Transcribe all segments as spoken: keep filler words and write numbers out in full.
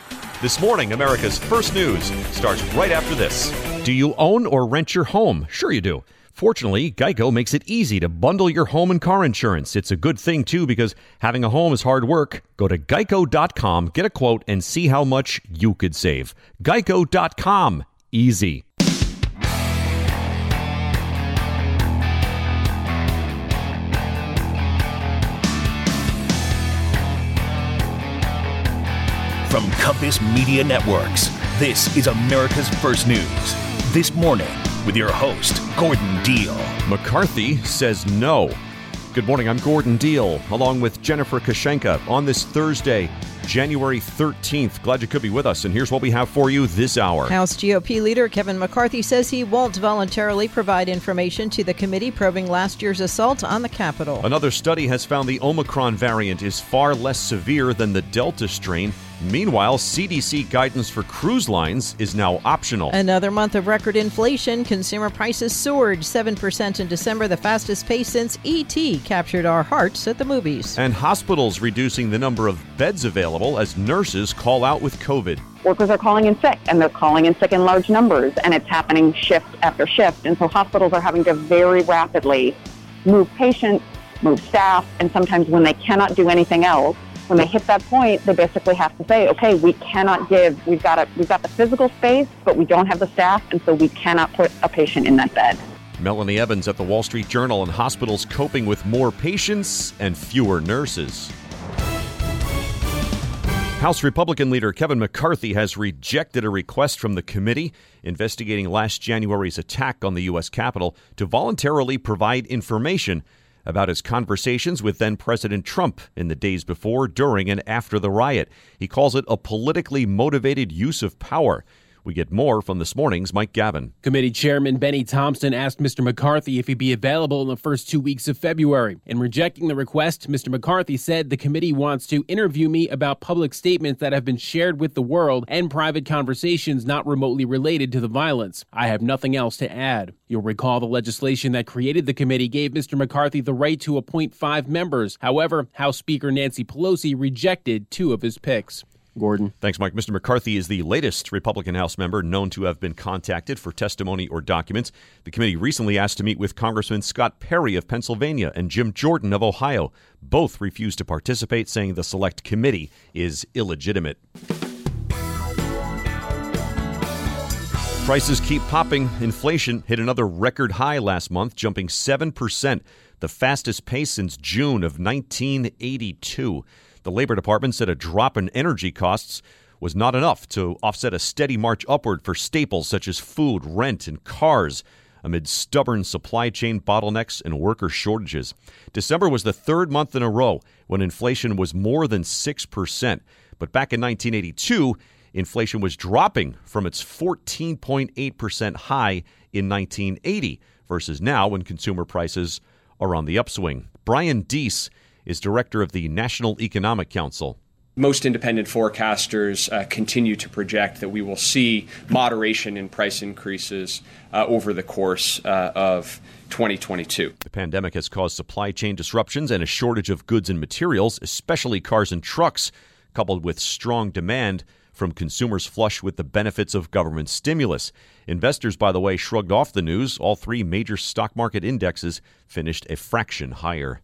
This morning, America's First News starts right after this. Do you own or rent your home? Sure you do. Fortunately, Geico makes it easy to bundle your home and car insurance. It's a good thing, too, because having a home is hard work. Go to geico dot com, get a quote, and see how much you could save. geico dot com. Easy. From Compass Media Networks, this is America's First News. This morning, with your host, Gordon Deal. McCarthy says no. Good morning, I'm Gordon Deal, along with Jennifer Kashenka on this Thursday, January thirteenth. Glad you could be with us, and here's what we have for you this hour. House G O P leader Kevin McCarthy says he won't voluntarily provide information to the committee probing last year's assault on the Capitol. Another study has found the Omicron variant is far less severe than the Delta strain. Meanwhile, C D C guidance for cruise lines is now optional. Another month of record inflation. Consumer prices soared seven percent in December, the fastest pace since E T captured our hearts at the movies. And hospitals reducing the number of beds available as nurses call out with COVID. Workers are calling in sick, and they're calling in sick in large numbers, and it's happening shift after shift. And so hospitals are having to very rapidly move patients, move staff, and sometimes when they cannot do anything else, when they hit that point, they basically have to say, okay, we cannot give, we've got a, we've got the physical space, but we don't have the staff, and so we cannot put a patient in that bed. Melanie Evans at the Wall Street Journal, and hospitals coping with more patients and fewer nurses. House Republican leader Kevin McCarthy has rejected a request from the committee investigating last January's attack on the U S Capitol to voluntarily provide information about his conversations with then-President Trump in the days before, during, and after the riot. He calls it a politically motivated use of power. We get more from this morning's Mike Gavin. Committee Chairman Benny Thompson asked Mister McCarthy if he'd be available in the first two weeks of February. In rejecting the request, Mister McCarthy said the committee wants to interview me about public statements that have been shared with the world and private conversations not remotely related to the violence. I have nothing else to add. You'll recall the legislation that created the committee gave Mister McCarthy the right to appoint five members. However, House Speaker Nancy Pelosi rejected two of his picks. Gordon. Thanks, Mike. Mister McCarthy is the latest Republican House member known to have been contacted for testimony or documents. The committee recently asked to meet with Congressman Scott Perry of Pennsylvania and Jim Jordan of Ohio. Both refused to participate, saying the select committee is illegitimate. Prices keep popping. Inflation hit another record high last month, jumping seven percent, the fastest pace since June of nineteen eighty-two. The Labor Department said a drop in energy costs was not enough to offset a steady march upward for staples such as food, rent, and cars amid stubborn supply chain bottlenecks and worker shortages. December was the third month in a row when inflation was more than six percent. But back in nineteen eighty-two, inflation was dropping from its fourteen point eight percent high in nineteen eighty versus now when consumer prices are on the upswing. Brian Deese is director of the National Economic Council. Most independent forecasters uh, continue to project that we will see moderation in price increases uh, over the course uh, of twenty twenty-two. The pandemic has caused supply chain disruptions and a shortage of goods and materials, especially cars and trucks, coupled with strong demand from consumers flush with the benefits of government stimulus. Investors, by the way, shrugged off the news. All three major stock market indexes finished a fraction higher.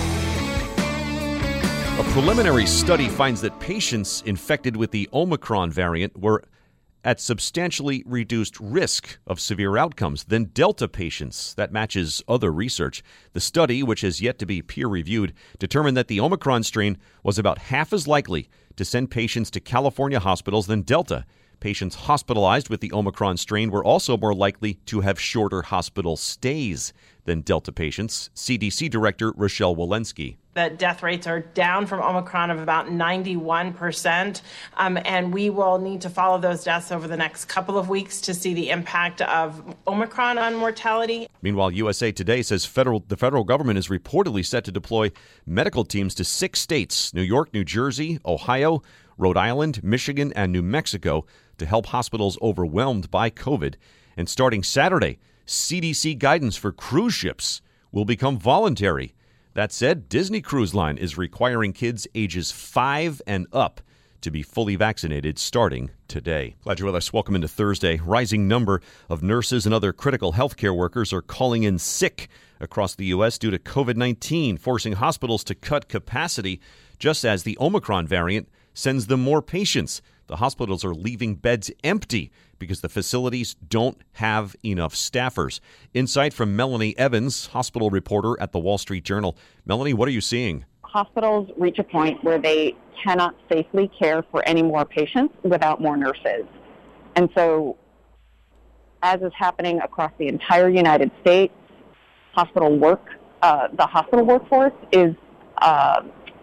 A preliminary study finds that patients infected with the Omicron variant were at substantially reduced risk of severe outcomes than Delta patients. That matches other research. The study, which has yet to be peer-reviewed, determined that the Omicron strain was about half as likely to send patients to California hospitals than Delta. Patients hospitalized with the Omicron strain were also more likely to have shorter hospital stays than Delta patients. C D C Director Rochelle Walensky. The death rates are down from Omicron of about ninety-one percent, um, and we will need to follow those deaths over the next couple of weeks to see the impact of Omicron on mortality. Meanwhile, U S A Today says federal the federal government is reportedly set to deploy medical teams to six states, New York, New Jersey, Ohio, Rhode Island, Michigan, and New Mexico, to help hospitals overwhelmed by COVID. And starting Saturday, C D C guidance for cruise ships will become voluntary. That said, Disney Cruise Line is requiring kids ages five and up to be fully vaccinated starting today. Glad you're with us. Welcome into Thursday. Rising number of nurses and other critical healthcare workers are calling in sick across the U S due to covid nineteen, forcing hospitals to cut capacity just as the Omicron variant sends them more patients. The hospitals are leaving beds empty because the facilities don't have enough staffers. Insight from Melanie Evans, hospital reporter at the Wall Street Journal. Melanie, what are you seeing? Hospitals reach a point where they cannot safely care for any more patients without more nurses. And so, as is happening across the entire United States, hospital work, uh, the hospital workforce is uh,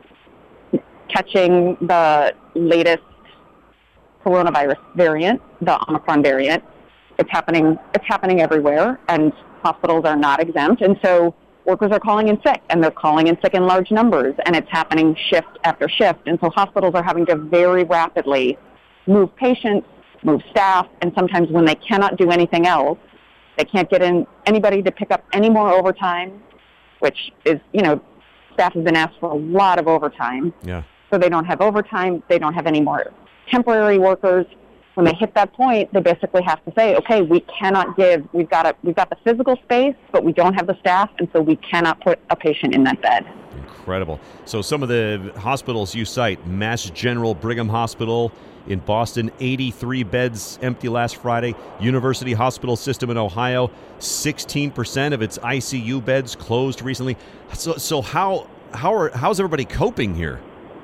catching the latest coronavirus variant, the Omicron variant. It's happening, it's happening everywhere, and hospitals are not exempt. And so workers are calling in sick, and they're calling in sick in large numbers, and it's happening shift after shift. And so hospitals are having to very rapidly move patients, move staff, and sometimes when they cannot do anything else, they can't get in anybody to pick up any more overtime, which is, you know, staff has been asked for a lot of overtime. Yeah. So they don't have overtime, they don't have any more temporary workers. When they hit that point, they basically have to say, okay, we cannot give, we've got a, we've got the physical space, but we don't have the staff, and so we cannot put a patient in that bed. Incredible. So some of the hospitals you cite, Mass General Brigham Hospital in Boston, eighty-three beds empty last Friday. University Hospital System in Ohio, sixteen percent of its I C U beds closed recently. So, so how how are how's everybody coping here?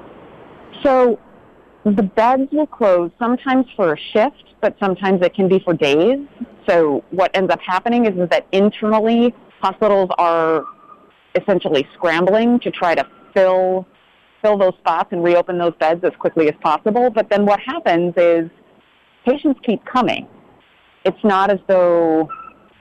So the beds will close sometimes for a shift, but sometimes it can be for days. So what ends up happening is, is that internally, hospitals are essentially scrambling to try to fill fill those spots and reopen those beds as quickly as possible. But then what happens is patients keep coming. It's not as though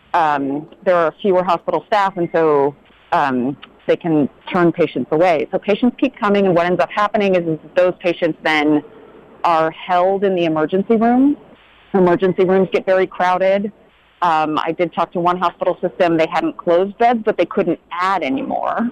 um, there are fewer hospital staff, and so um, they can turn patients away. So patients keep coming, and what ends up happening is, is that those patients then are held in the emergency room. Emergency rooms get very crowded. Um, I did talk to one hospital system. They hadn't closed beds, but they couldn't add anymore.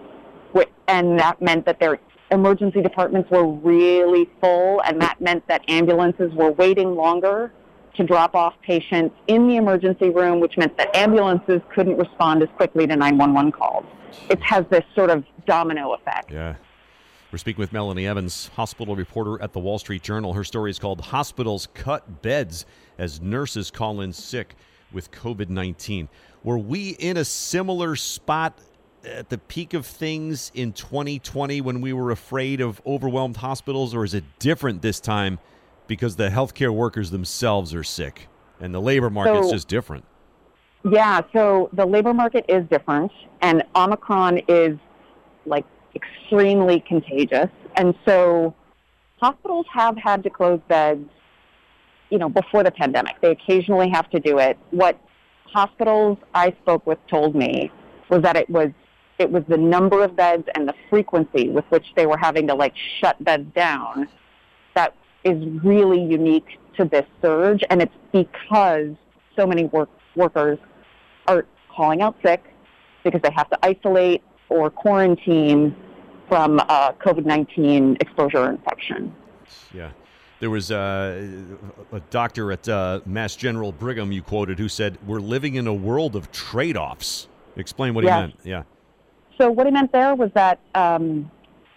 And that meant that their emergency departments were really full, and that meant that ambulances were waiting longer to drop off patients in the emergency room, which meant that ambulances couldn't respond as quickly to nine one one calls. It has this sort of domino effect. Yeah. We're speaking with Melanie Evans, hospital reporter at the Wall Street Journal. Her story is called Hospitals Cut Beds as Nurses Call in Sick with covid nineteen. Were we in a similar spot at the peak of things in twenty twenty when we were afraid of overwhelmed hospitals, or is it different this time because the healthcare workers themselves are sick and the labor market's so, just different? Yeah, so the labor market is different, and Omicron is like extremely contagious. And so hospitals have had to close beds, you know, before the pandemic. They occasionally have to do it. What hospitals I spoke with told me was that it was it was the number of beds and the frequency with which they were having to like shut beds down that is really unique to this surge. And it's because so many work, workers are calling out sick because they have to isolate or quarantine from uh, covid nineteen exposure or infection. Yeah. There was uh, a doctor at uh, Mass General Brigham you quoted who said, we're living in a world of trade-offs. Explain what yes. he meant. Yeah. So what he meant there was that um,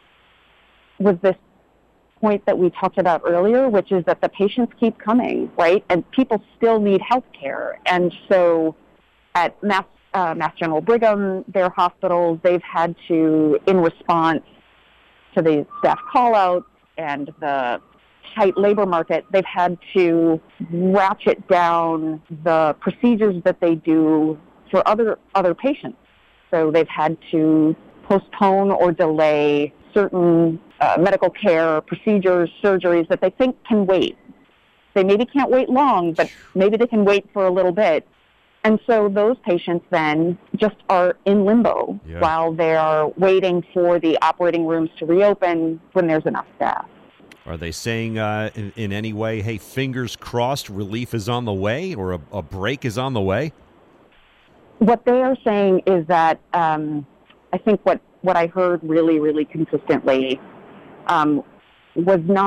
was this point that we talked about earlier, which is that the patients keep coming, right? And people still need health care. And so at Mass, uh, Mass General Brigham, their hospitals, they've had to, in response to the staff call-outs and the tight labor market, they've had to ratchet down the procedures that they do for other other patients. So they've had to postpone or delay certain uh, medical care, procedures, surgeries that they think can wait. They maybe can't wait long, but maybe they can wait for a little bit. And so those patients then just are in limbo yeah. while they are waiting for the operating rooms to reopen when there's enough staff. Are they saying uh, in, in any way, hey, fingers crossed, relief is on the way, or a, a break is on the way? What they are saying is that um, I think what, what I heard really, really consistently um, was not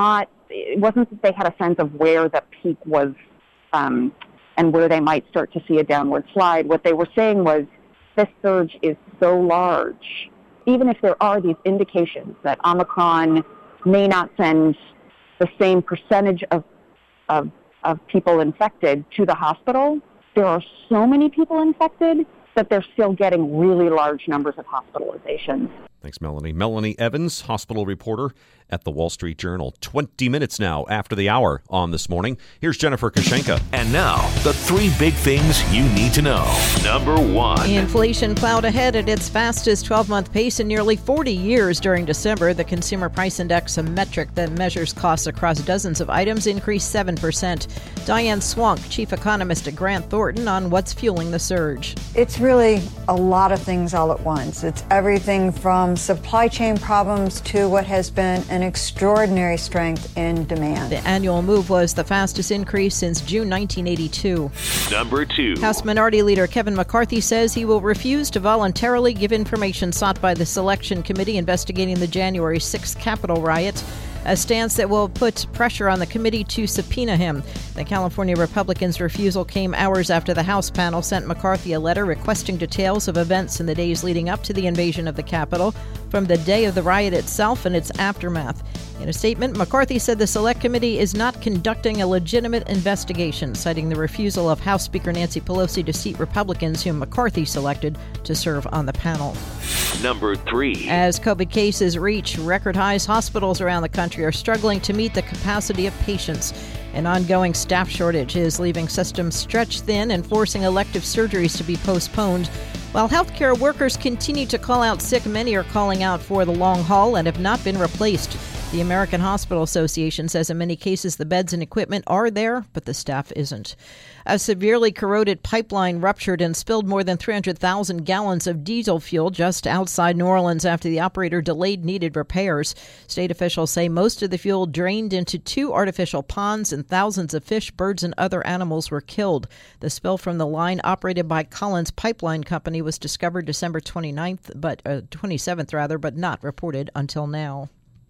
it wasn't that they had a sense of where the peak was um, and where they might start to see a downward slide. What they were saying was this surge is so large, even if there are these indications that Omicron may not send the same percentage of, of, of people infected to the hospital, there are so many people infected that they're still getting really large numbers of hospitalizations. Thanks, Melanie. Melanie Evans, hospital reporter at the Wall Street Journal. twenty minutes now after the hour on This Morning. Here's Jennifer Kushenka. And now, the three big things you need to know. Number one. Inflation plowed ahead at its fastest twelve-month pace in nearly forty years during December. The Consumer Price Index, a metric that measures costs across dozens of items, increased seven percent. Diane Swonk, chief economist at Grant Thornton, on what's fueling the surge. It's really a lot of things all at once. It's everything from supply chain problems to what has been an extraordinary strength in demand. The annual move was the fastest increase since June nineteen eighty-two. Number two. House Minority Leader Kevin McCarthy says he will refuse to voluntarily give information sought by the Selection Committee investigating the January sixth Capitol riot, a stance that will put pressure on the committee to subpoena him. The California Republicans' refusal came hours after the House panel sent McCarthy a letter requesting details of events in the days leading up to the invasion of the Capitol, from the day of the riot itself and its aftermath. In a statement, McCarthy said the Select Committee is not conducting a legitimate investigation, citing the refusal of House Speaker Nancy Pelosi to seat Republicans whom McCarthy selected to serve on the panel. Number three. As COVID cases reach record highs, hospitals around the country are struggling to meet the capacity of patients. An ongoing staff shortage is leaving systems stretched thin and forcing elective surgeries to be postponed. While healthcare workers continue to call out sick, many are calling out for the long haul and have not been replaced. The American Hospital Association says in many cases the beds and equipment are there, but the staff isn't. A severely corroded pipeline ruptured and spilled more than three hundred thousand gallons of diesel fuel just outside New Orleans after the operator delayed needed repairs. State officials say most of the fuel drained into two artificial ponds and thousands of fish, birds, and other animals were killed. The spill from the line operated by Collins Pipeline Company was discovered December twenty-ninth, but uh, twenty-seventh rather, but not reported until now.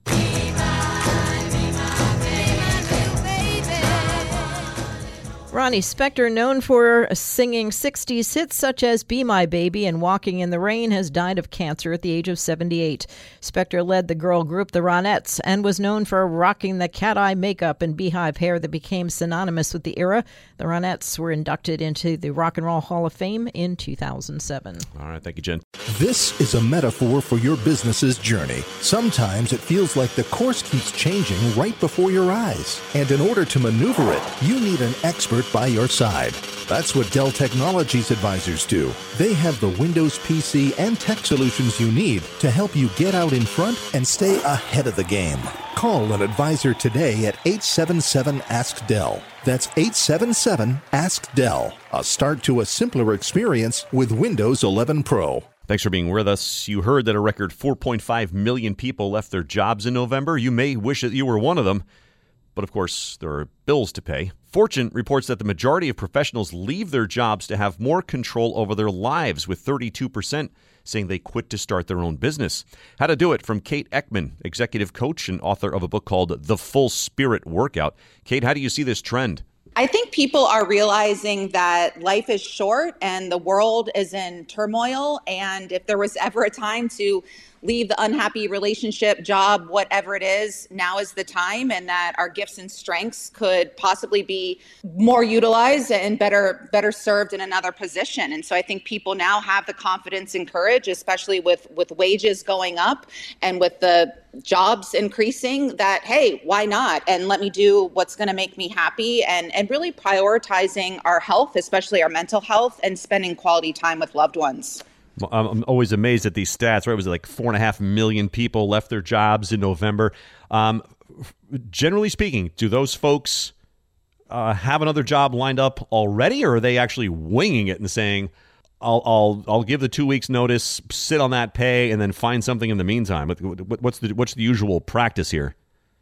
Ronnie Spector, known for singing sixties hits such as Be My Baby and Walking in the Rain, has died of cancer at the age of seventy-eight. Spector led the girl group The Ronettes and was known for rocking the cat-eye makeup and beehive hair that became synonymous with the era. The Ronettes were inducted into the Rock and Roll Hall of Fame in two thousand seven. All right, thank you, Jen. This is a metaphor for your business's journey. Sometimes it feels like the course keeps changing right before your eyes. And in order to maneuver it, you need an expert by your side. That's what Dell Technologies advisors do. They have the Windows P C and tech solutions you need to help you get out in front and stay ahead of the game. Call an advisor today at eight seven seven, ask Dell. That's eight seven seven, ask Dell. A start to a simpler experience with Windows eleven Pro. Thanks for being with us. You heard that a record four point five million people left their jobs in November. You may wish that you were one of them. But of course, there are bills to pay. Fortune reports that the majority of professionals leave their jobs to have more control over their lives, with thirty-two percent saying they quit to start their own business. How to do it from Kate Eckman, executive coach and author of a book called The Full Spirit Workout. Kate, how do you see this trend? I think people are realizing that life is short and the world is in turmoil. And if there was ever a time to leave the unhappy relationship, job, whatever it is, now is the time, and that our gifts and strengths could possibly be more utilized and better better served in another position. And so I think people now have the confidence and courage, especially with, with wages going up and with the jobs increasing, that, hey, why not? And let me do what's going to make me happy, and, and really prioritizing our health, especially our mental health, and spending quality time with loved ones. I'm always amazed at these stats, right? It was like four and a half million people left their jobs in November. Um, generally speaking, do those folks uh, have another job lined up already, or are they actually winging it and saying, I'll, I'll, I'll give the two weeks notice, sit on that pay, and then find something in the meantime? What's the, what's the usual practice here?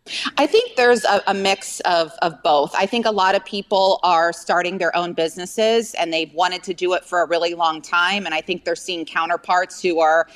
I think there's a, a mix of, of both. I think a lot of people are starting their own businesses and they've wanted to do it for a really long time. And I think they're seeing counterparts who are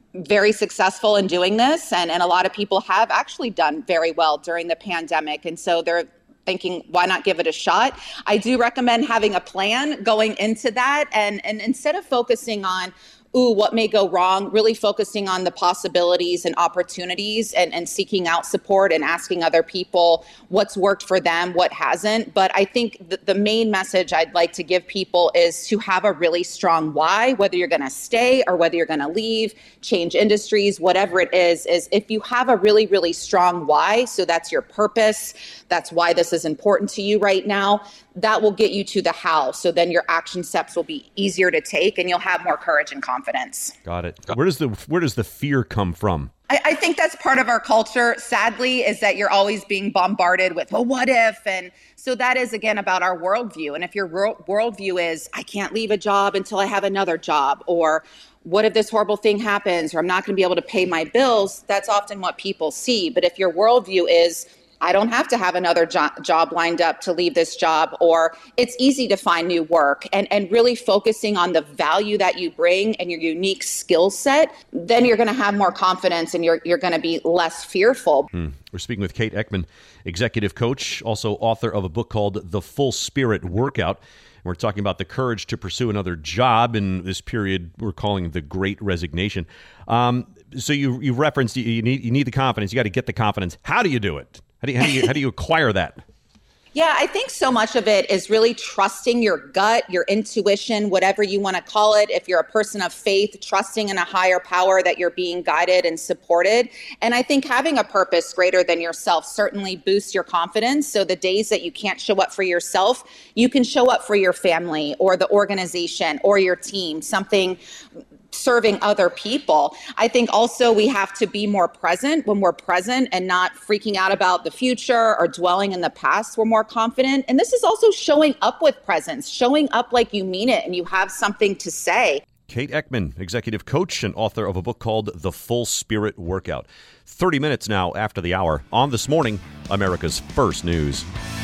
very successful in doing this. And, and a lot of people have actually done very well during the pandemic. And so they're thinking, why not give it a shot? I do recommend having a plan going into that. And, and instead of focusing on, ooh, what may go wrong, really focusing on the possibilities and opportunities and, and seeking out support and asking other people what's worked for them, what hasn't. But I think the, the main message I'd like to give people is to have a really strong why, whether you're going to stay or whether you're going to leave, change industries, whatever it is, is if you have a really, really strong why, so that's your purpose, that's why this is important to you right now, that will get you to the how. So then your action steps will be easier to take and you'll have more courage and confidence. Got it. Where does the where does the fear come from? I, I think that's part of our culture, sadly, is that you're always being bombarded with, well, what if? And so that is, again, about our worldview. And if your world, worldview is, I can't leave a job until I have another job, or what if this horrible thing happens, or I'm not going to be able to pay my bills, that's often what people see. But if your worldview is, I don't have to have another jo- job lined up to leave this job, or it's easy to find new work, and, and really focusing on the value that you bring and your unique skill set, then you're going to have more confidence and you're you're going to be less fearful. Hmm. We're speaking with Kate Eckman, executive coach, also author of a book called The Full Spirit Workout. We're talking about the courage to pursue another job in this period we're calling the Great Resignation. Um, so you you referenced you need you need the confidence. You got to get the confidence. How do you do it? How do you, how do you, how do you acquire that? Yeah, I think so much of it is really trusting your gut, your intuition, whatever you want to call it. If you're a person of faith, trusting in a higher power that you're being guided and supported. And I think having a purpose greater than yourself certainly boosts your confidence. So the days that you can't show up for yourself, you can show up for your family or the organization or your team, something serving other people. I think also we have to be more present. When we're present and not freaking out about the future or dwelling in the past, we're more confident. And this is also showing up with presence, showing up like you mean it and you have something to say. Kate Eckman, executive coach and author of a book called The Full Spirit Workout. thirty minutes now after the hour on This Morning, America's First News.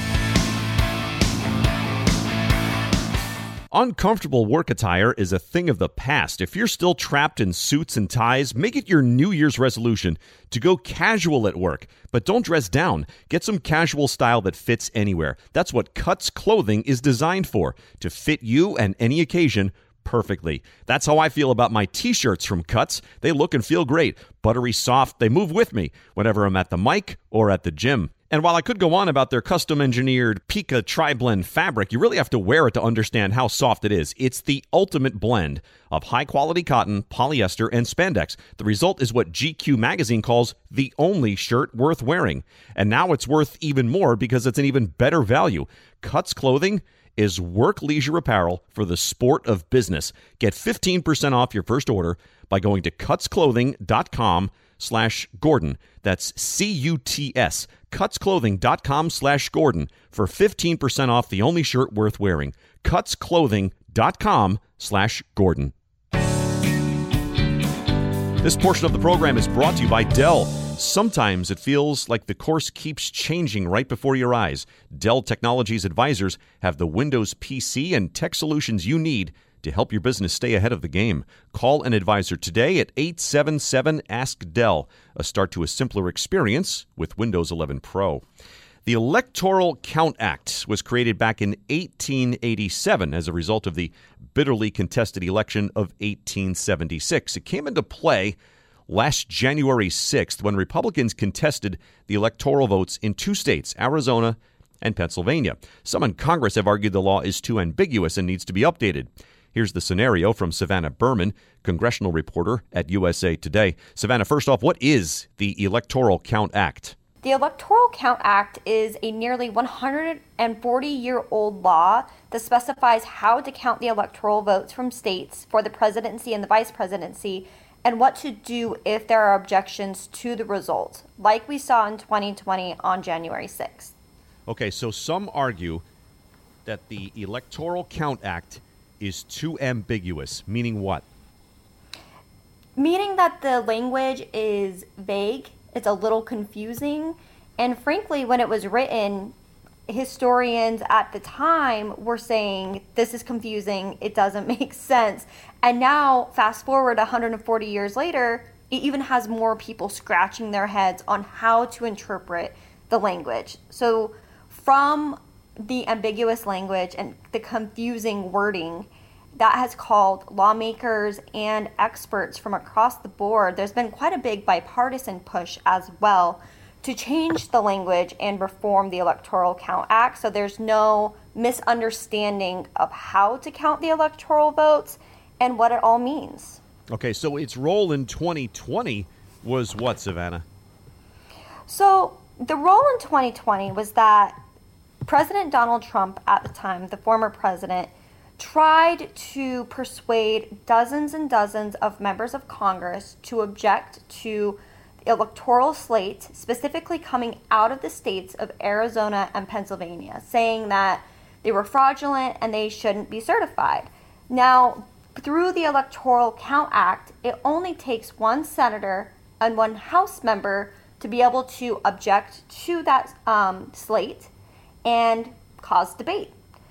Uncomfortable work attire is a thing of the past. If you're still trapped in suits and ties, make it your New Year's resolution to go casual at work. But don't dress down. Get some casual style that fits anywhere. That's what Cuts Clothing is designed for, to fit you and any occasion perfectly. That's how I feel about my t-shirts from Cuts. They look and feel great. Buttery soft. They move with me whenever I'm at the mic or at the gym. And while I could go on about their custom-engineered Pika Tri-Blend fabric, you really have to wear it to understand how soft it is. It's the ultimate blend of high-quality cotton, polyester, and spandex. The result is what G Q magazine calls the only shirt worth wearing. And now it's worth even more because it's an even better value. Cuts Clothing is work leisure apparel for the sport of business. Get fifteen percent off your first order by going to cutsclothing.com slash Gordon. That's C U T S, cutsclothing.com slash Gordon for fifteen percent off the only shirt worth wearing. cutsclothing.com slash Gordon. This portion of the program is brought to you by Dell. Sometimes it feels like the course keeps changing right before your eyes. Dell Technologies advisors have the Windows P C and tech solutions you need to help your business stay ahead of the game. Call an advisor today at eight seven seven, ask Dell, a start to a simpler experience with Windows eleven Pro. The Electoral Count Act was created back in eighteen eighty-seven as a result of the bitterly contested election of eighteen seventy-six. It came into play last January sixth when Republicans contested the electoral votes in two states, Arizona and Pennsylvania. Some in Congress have argued the law is too ambiguous and needs to be updated. Here's the scenario from Savannah Berman, congressional reporter at U S A Today. Savannah, first off, what is the Electoral Count Act? The Electoral Count Act is a nearly one hundred forty-year-old law that specifies how to count the electoral votes from states for the presidency and the vice presidency, and what to do if there are objections to the result, like we saw in twenty twenty on January sixth. Okay, so some argue that the Electoral Count Act is too ambiguous, meaning what? Meaning that the language is vague, it's a little confusing, and frankly, when it was written, historians at the time were saying, this is confusing, it doesn't make sense. And now, fast forward one hundred forty years later, it even has more people scratching their heads on how to interpret the language. So from the ambiguous language and the confusing wording, that has called lawmakers and experts from across the board. There's been quite a big bipartisan push as well to change the language and reform the Electoral Count Act, so there's no misunderstanding of how to count the electoral votes and what it all means. Okay, so its role in twenty twenty was what, Savannah? So the role in twenty twenty was that President Donald Trump at the time, the former president, tried to persuade dozens and dozens of members of Congress to object to the electoral slate, specifically coming out of the states of Arizona and Pennsylvania, saying that they were fraudulent and they shouldn't be certified. Now, through the Electoral Count Act, it only takes one senator and one House member to be able to object to that um, slate and cause debate.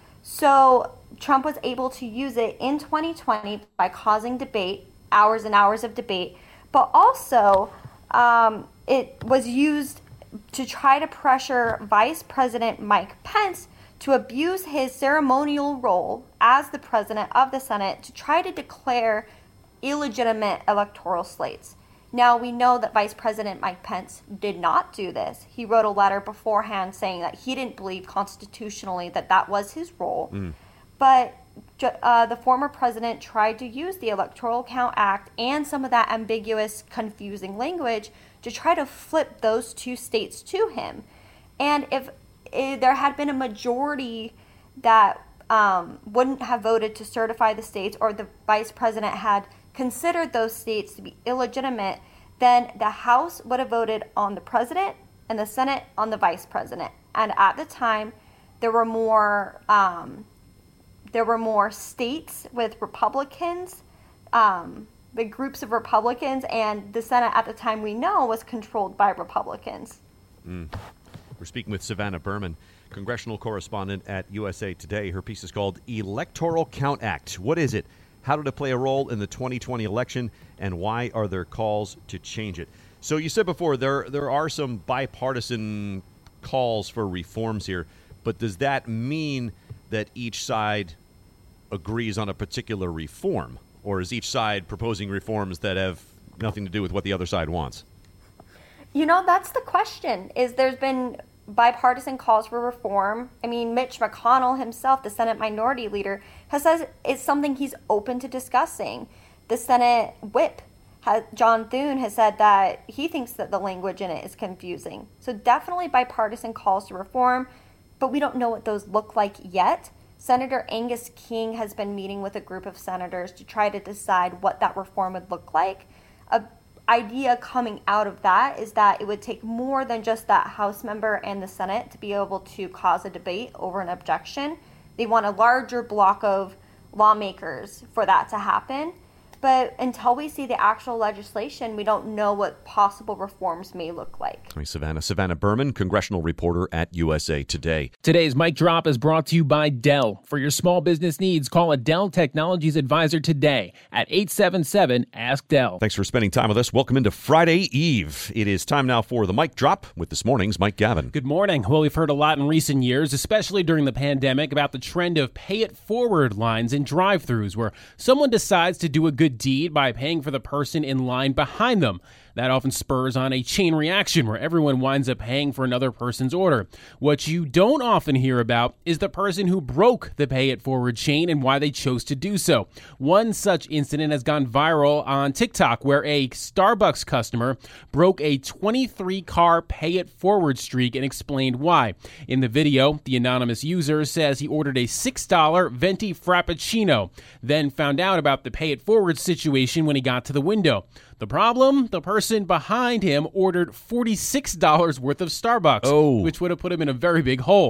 So Trump was able to use it in twenty twenty by causing debate, hours and hours of debate, but also um, it was used to try to pressure Vice President Mike Pence to abuse his ceremonial role as the president of the Senate to try to declare illegitimate electoral slates. Now, we know that Vice President Mike Pence did not do this. He wrote a letter beforehand saying that he didn't believe constitutionally that that was his role. Mm. But uh, the former president tried to use the Electoral Count Act and some of that ambiguous, confusing language to try to flip those two states to him. And if, if there had been a majority that um, wouldn't have voted to certify the states, or the vice president had considered those states to be illegitimate, then the House would have voted on the president and the Senate on the vice president. And at the time, there were more um, there were more states with Republicans, um, big groups of Republicans, and the Senate at the time, we know, was controlled by Republicans. Mm. We're speaking with Savannah Berman, congressional correspondent at U S A Today. Her piece is called Electoral Count Act. What is it? How did it play a role in the twenty twenty election, and why are there calls to change it? So you said before there there are some bipartisan calls for reforms here, but does that mean that each side agrees on a particular reform, or is each side proposing reforms that have nothing to do with what the other side wants? You know, that's the question. Is there's been bipartisan calls for reform. I mean, Mitch McConnell himself, the Senate Minority Leader, has said it's something he's open to discussing. The Senate Whip, has, John Thune, has said that he thinks that the language in it is confusing. So definitely bipartisan calls to reform, but we don't know what those look like yet. Senator Angus King has been meeting with a group of senators to try to decide what that reform would look like. A idea coming out of that is that it would take more than just that House member and the Senate to be able to cause a debate over an objection. They want a larger block of lawmakers for that to happen. But until we see the actual legislation, we don't know what possible reforms may look like. Hi, Savannah. Savannah Berman, congressional reporter at U S A Today. Today's Mic Drop is brought to you by Dell. For your small business needs, call a Dell Technologies advisor today at eight seven seven, ask Dell. Thanks for spending time with us. Welcome into Friday Eve. It is time now for the Mic Drop with this morning's Mike Gavin. Good morning. Well, we've heard a lot in recent years, especially during the pandemic, about the trend of pay-it-forward lines in drive-thrus, where someone decides to do a good deed by paying for the person in line behind them. That often spurs on a chain reaction where everyone winds up paying for another person's order. What you don't often hear about is the person who broke the pay-it-forward chain and why they chose to do so. One such incident has gone viral on TikTok, where a Starbucks customer broke a twenty-three car pay-it-forward streak and explained why. In the video, the anonymous user says he ordered a six dollar venti frappuccino, then found out about the pay-it-forward situation when he got to the window. The problem? The person behind him ordered forty-six dollars worth of Starbucks, oh. which would have put him in a very big hole.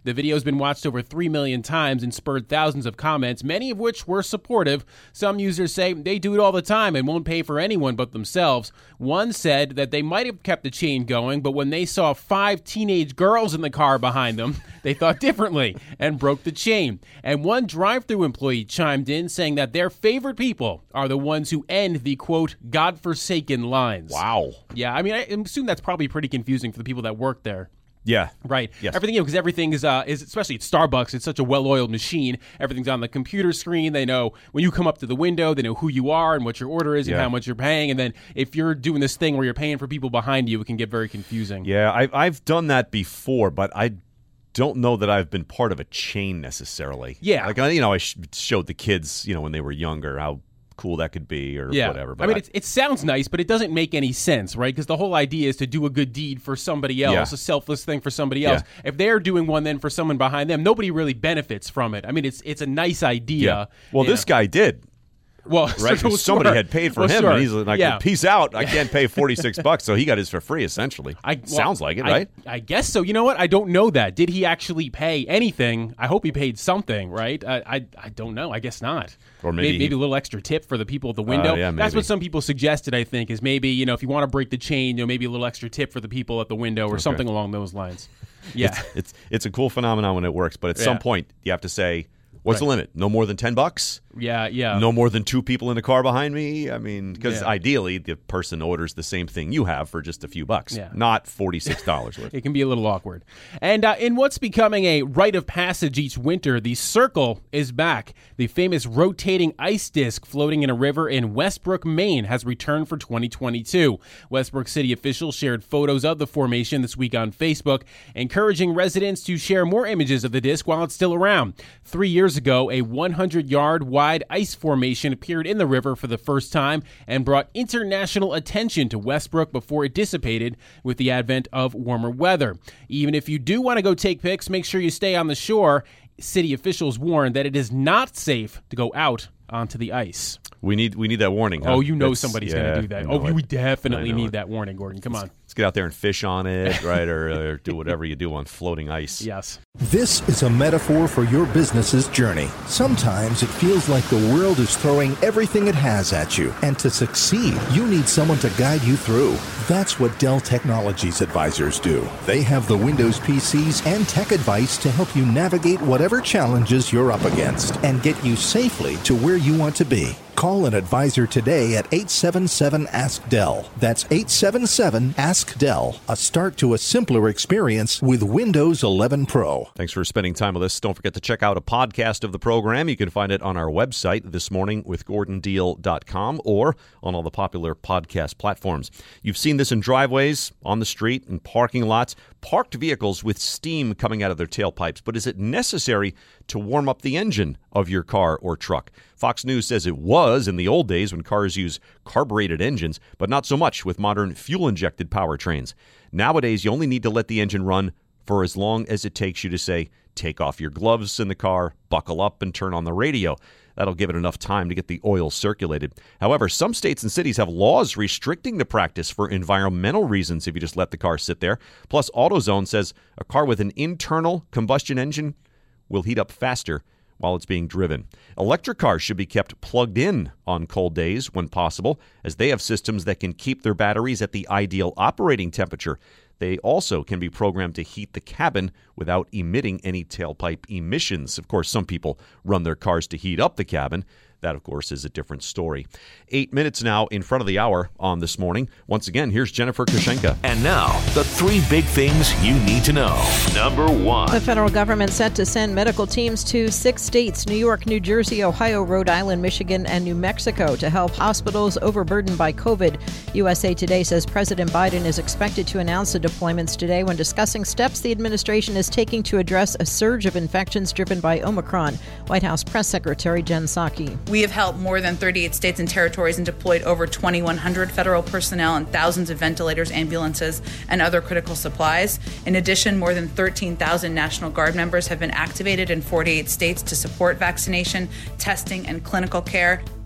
The video has been watched over three million times and spurred thousands of comments, many of which were supportive. Some users say they do it all the time and won't pay for anyone but themselves. One said that they might have kept the chain going, but when they saw five teenage girls in the car behind them, they thought differently and broke the chain. And one drive-thru employee chimed in saying that their favorite people are the ones who end the, quote, godforsaken lines. Wow. Yeah, I mean, I assume that's probably pretty confusing for the people that work there. Yeah. Right. Yes. Everything, you know, because everything is, uh, is, especially at Starbucks, it's such a well-oiled machine. Everything's on the computer screen. They know when you come up to the window, they know who you are and what your order is and Yeah. how much you're paying. And then if you're doing this thing where you're paying for people behind you, it can get very confusing. Yeah, I, I've done that before, but I don't know that I've been part of a chain necessarily. Yeah. Like, you know, I sh- showed the kids, you know, when they were younger, how cool that could be or yeah. whatever. But I mean, It, it sounds nice, but it doesn't make any sense, right? Because the whole idea is to do a good deed for somebody else, Yeah. a selfless thing for somebody else. Yeah. If they're doing one then for someone behind them, nobody really benefits from it. I mean, it's it's a nice idea. Yeah. Well, you this know. guy did. Well, Right? sure, Somebody sure. had paid for Well, him, sure. and he's like, Yeah. peace out. I can't pay forty-six bucks, so he got his for free, essentially. I, well, Sounds like it, I- right? I, guess so. You know what? I don't know that. Did he actually pay anything? I hope he paid something, right? I I, I don't know. I guess not. Or maybe maybe, he- a little extra tip for the people at the window. Uh, yeah, That's maybe. what some people suggested, I think, is maybe, you know, if you want to break the chain, you know, maybe a little extra tip for the people at the window or Okay. something along those lines. Yeah. It's, it's it's a cool phenomenon when it works, but at Yeah. some point you have to say, what's the Right. limit? No more than ten bucks? yeah, yeah. No more than two people in a car behind me? I mean, because Yeah. ideally the person orders the same thing you have for just a few bucks, Yeah. not forty-six dollars worth. It can be a little awkward. And uh, in what's becoming a rite of passage each winter, the Circle is back. The famous rotating ice disc floating in a river in Westbrook, Maine has returned for twenty twenty-two. Westbrook city officials shared photos of the formation this week on Facebook, encouraging residents to share more images of the disc while it's still around. Three years ago, a one hundred yard wide ice formation appeared in the river for the first time and brought international attention to Westbrook before it dissipated with the advent of warmer weather. Even if you do want to go take pics, make sure you stay on the shore. City officials warn that it is not safe to go out onto the ice. We need we need that warning. Huh? Oh, you know It's- somebody's yeah, going to do that. I know Oh, it. we definitely I know need it. that warning, Gordon. Come on. Let's get out there and fish on it, right, or, or do whatever you do on floating ice. Yes. This is a metaphor for your business's journey. Sometimes it feels like the world is throwing everything it has at you, and to succeed, you need someone to guide you through. That's what Dell Technologies advisors do. They have the Windows P Cs and tech advice to help you navigate whatever challenges you're up against and get you safely to where you want to be. Call an advisor today at eight seven seven, ask Dell. That's eight seven seven, ask Dell. A start to a simpler experience with Windows eleven Pro. Thanks for spending time with us. Don't forget to check out a podcast of the program. You can find it on our website, this morning with gordon deal dot com, or on all the popular podcast platforms. You've seen this in driveways, on the street, in parking lots, parked vehicles with steam coming out of their tailpipes. But is it necessary to warm up the engine of your car or truck? Fox News says it was in the old days when cars use carbureted engines, but not so much with modern fuel-injected powertrains. Nowadays, you only need to let the engine run for as long as it takes you to say, take off your gloves in the car, buckle up, and turn on the radio. That'll give it enough time to get the oil circulated. However, some states and cities have laws restricting the practice for environmental reasons if you just let the car sit there. Plus, AutoZone says a car with an internal combustion engine will heat up faster while it's being driven. Electric cars should be kept plugged in on cold days when possible, as they have systems that can keep their batteries at the ideal operating temperature. They also can be programmed to heat the cabin without emitting any tailpipe emissions. Of course, some people run their cars to heat up the cabin. That, of course, is a different story. Eight minutes now in front of the hour on This Morning. Once again, here's Jennifer Kushenka. And now, the three big things you need to know. Number one. The federal government set to send medical teams to six states, New York, New Jersey, Ohio, Rhode Island, Michigan, and New Mexico to help hospitals overburdened by COVID. U S A Today says President Biden is expected to announce the deployments today when discussing steps the administration is taking to address a surge of infections driven by Omicron. White House Press Secretary Jen Psaki. We have helped more than thirty-eight states and territories and deployed over twenty-one hundred federal personnel and thousands of ventilators, ambulances, and other critical supplies. In addition, more than thirteen thousand National Guard members have been activated in forty-eight states to support vaccination, testing, and clinical care.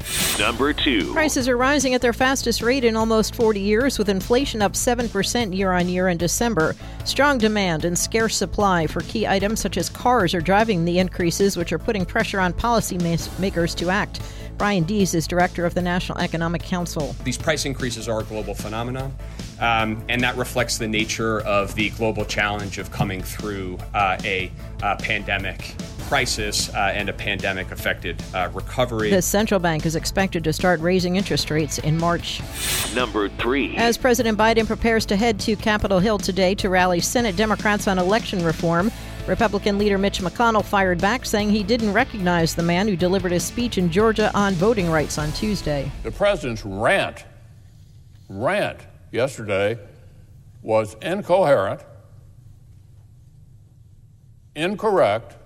Number two. Prices are rising at their fastest rate in almost forty years, with inflation up seven percent year on year in December. Strong demand and scarce supply for key items such as cars are driving the increases, which are putting pressure on policymakers to act. Brian Dees is director of the National Economic Council. These price increases are a global phenomenon, um, and that reflects the nature of the global challenge of coming through uh, a uh, pandemic crisis uh, and a pandemic-affected uh, recovery. The central bank is expected to start raising interest rates in March. Number three. As President Biden prepares to head to Capitol Hill today to rally Senate Democrats on election reform, Republican leader Mitch McConnell fired back, saying he didn't recognize the man who delivered his speech in Georgia on voting rights on Tuesday. The president's rant, rant yesterday was incoherent, incorrect,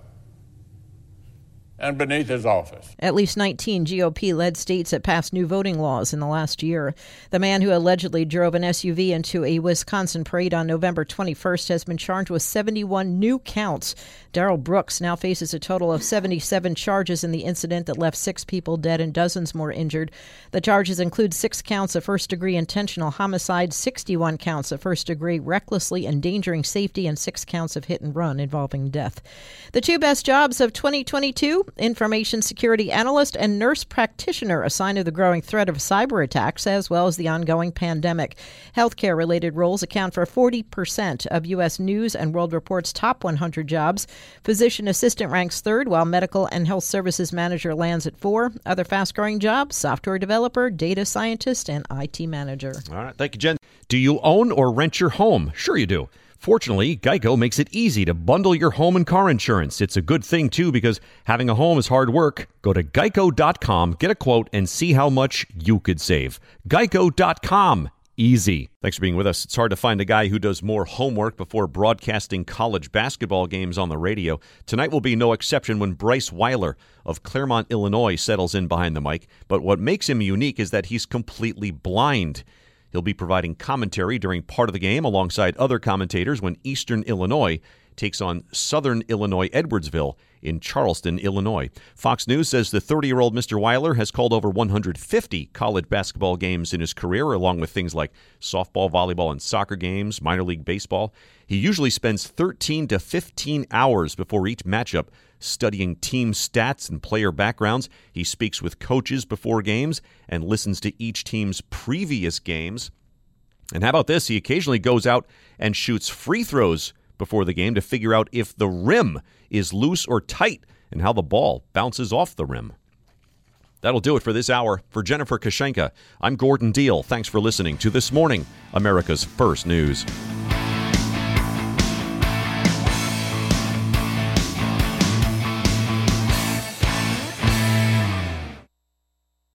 and beneath his office. At least nineteen G O P-led states have passed new voting laws in the last year. The man who allegedly drove an S U V into a Wisconsin parade on November twenty-first has been charged with seventy-one new counts. Darrell Brooks now faces a total of seventy-seven charges in the incident that left six people dead and dozens more injured. The charges include six counts of first-degree intentional homicide, sixty-one counts of first-degree recklessly endangering safety, and six counts of hit-and-run involving death. The two best jobs of twenty twenty-two: information security analyst and nurse practitioner, a sign of the growing threat of cyber attacks as well as the ongoing pandemic. Healthcare-related roles account for forty percent of U S News and World Report's top one hundred jobs. Physician assistant ranks third, while medical and health services manager lands at four. Other fast-growing jobs: software developer, data scientist, and I T manager. All right. Thank you, Jen. Do you own or rent your home? Sure you do. Fortunately, Geico makes it easy to bundle your home and car insurance. It's a good thing, too, because having a home is hard work. Go to geico dot com, get a quote, and see how much you could save. geico dot com. Easy. Thanks for being with us. It's hard to find a guy who does more homework before broadcasting college basketball games on the radio. Tonight will be no exception when Bryce Weiler of Claremont, Illinois, settles in behind the mic. But what makes him unique is that he's completely blind. He'll be providing commentary during part of the game alongside other commentators when Eastern Illinois takes on Southern Illinois Edwardsville in Charleston, Illinois. Fox News says the thirty-year-old Mister Weiler has called over one hundred fifty college basketball games in his career, along with things like softball, volleyball, and soccer games, minor league baseball. He usually spends thirteen to fifteen hours before each matchup studying team stats and player backgrounds. He speaks with coaches before games and listens to each team's previous games. And how about this? He occasionally goes out and shoots free throws before the game to figure out if the rim is loose or tight and how the ball bounces off the rim. That'll do it for this hour. For Jennifer Kashenka, I'm Gordon Deal. Thanks for listening to This Morning, America's First News.